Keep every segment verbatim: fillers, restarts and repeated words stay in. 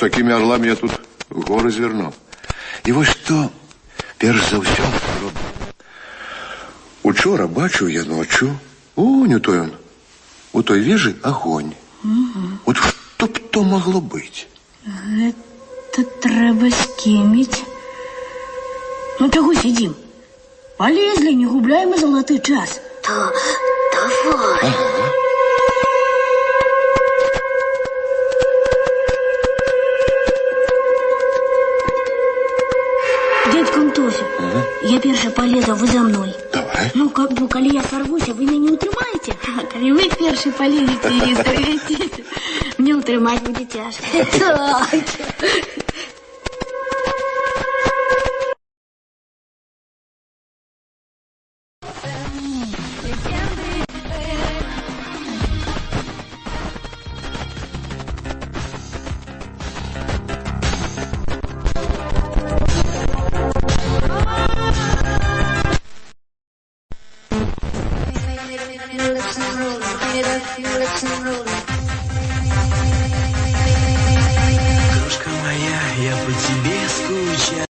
такими орлами я тут горы зверну. І ось то, перш за все, роблю. Учора бачу я ночью, у той он, у той вежи огонь. Угу. Вот что б то могло быть? Это треба скимить. Ну, чего сидим? Полезли, не губляем и золотый час. Да, давай. Ага. Дядька Антофи, ага. Я перша полезу, вы за мной. Давай. Ну, как бы, коли я сорвусь, вы меня утрымаете? Коли вы перший полезете и сорветите, мне утрымать будет тяжко. Так. Кружка моя, я по тебе скучаю.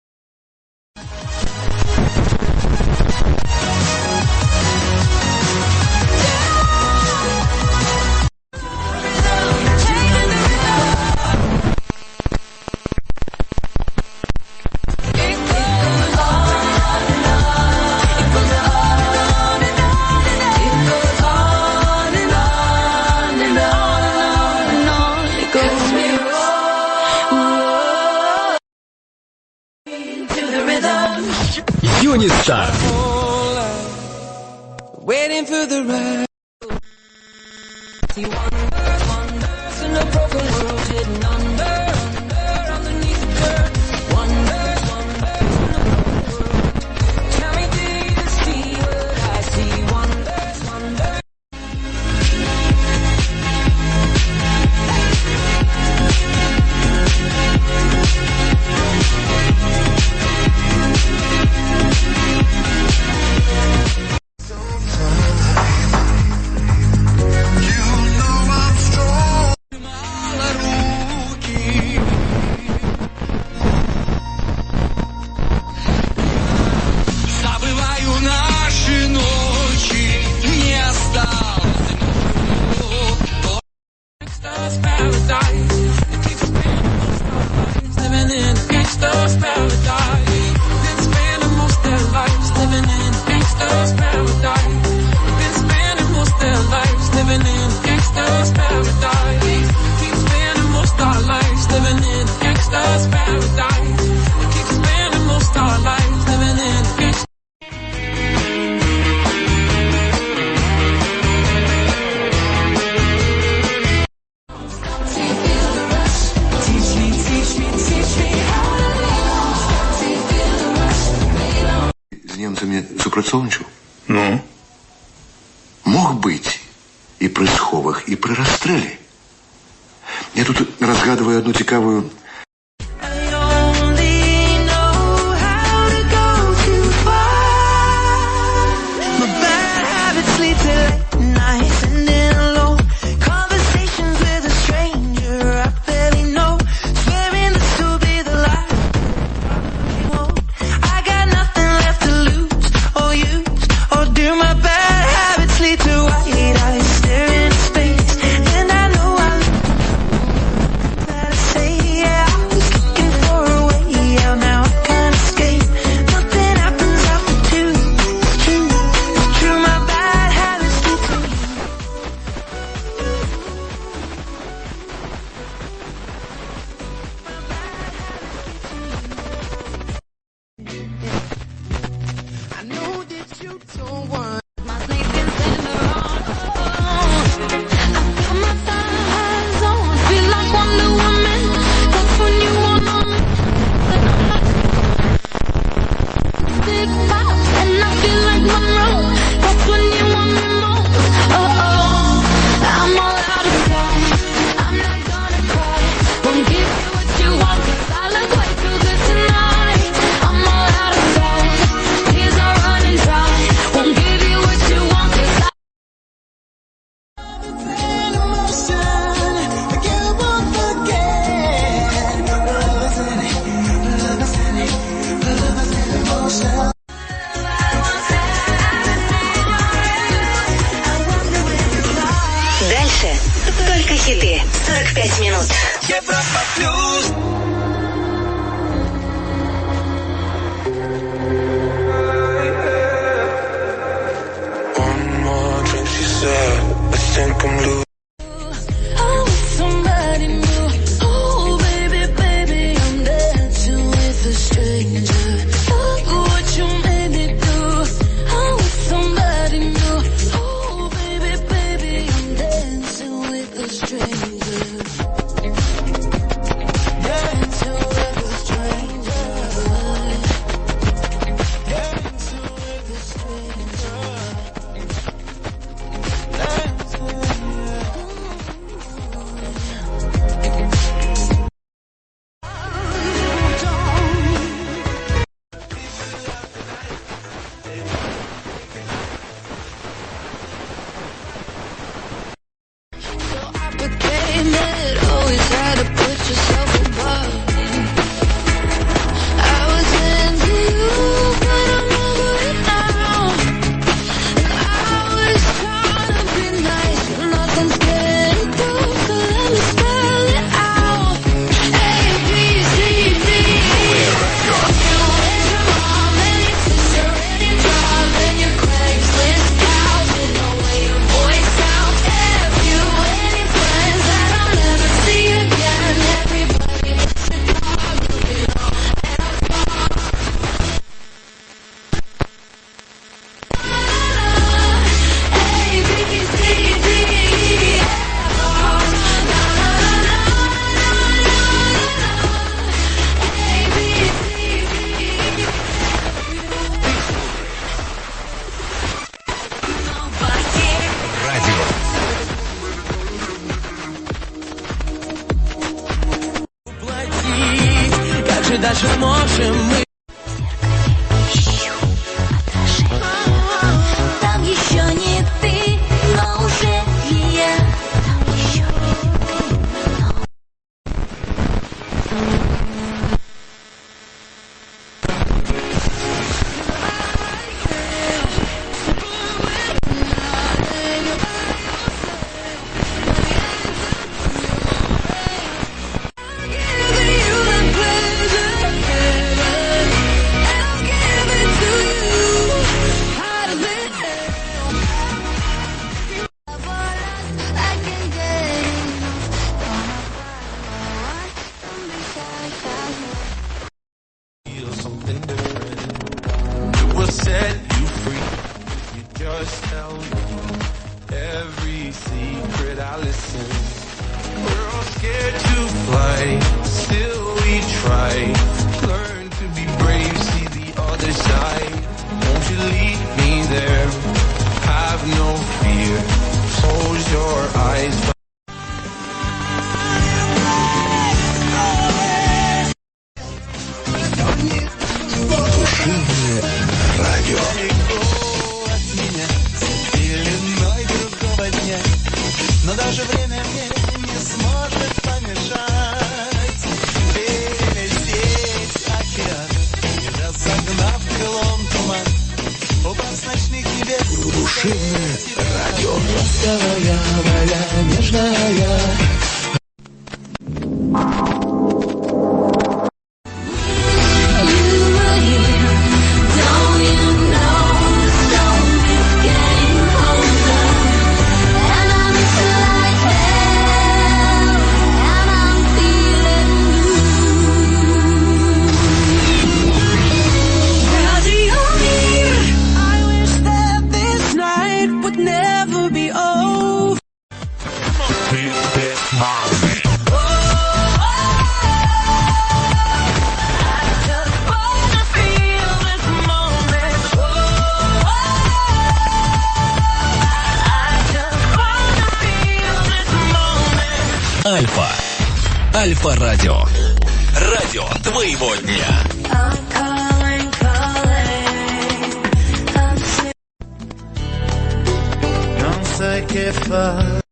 Юнистар. Waiting for the right. See wonders, wonders in a broken world, hidden under, under, underneath the dirt. Wonders, wonders in a broken world. Tell me, do you see what I see? Wonders, wonders. З німцями супрацовничав? Ну? Мог быть и при сховах, и при расстреле. Я тут разгадываю одну цікавую Yeah. хиты. сорок пять минут. Европа плюс. One more drink, she said. I think I'm losing. Дальше можем мы. Там еще не ты, но уже и я. Там еще не ты, но... Set you free if you just tell me every secret I listen. We're all scared to fly, still we try. Learn to be brave, see the other side. Won't you lead me there? Have no fear, close your eyes. Радио. Но даже время мне не сможет помешать перелететь океан, и разогнав крылом туман, упасть с ночных небес. Душевное радио. Ласковая моя нежная. Альфа. Альфа-радио. Радио твоего дня. Non sai che fa.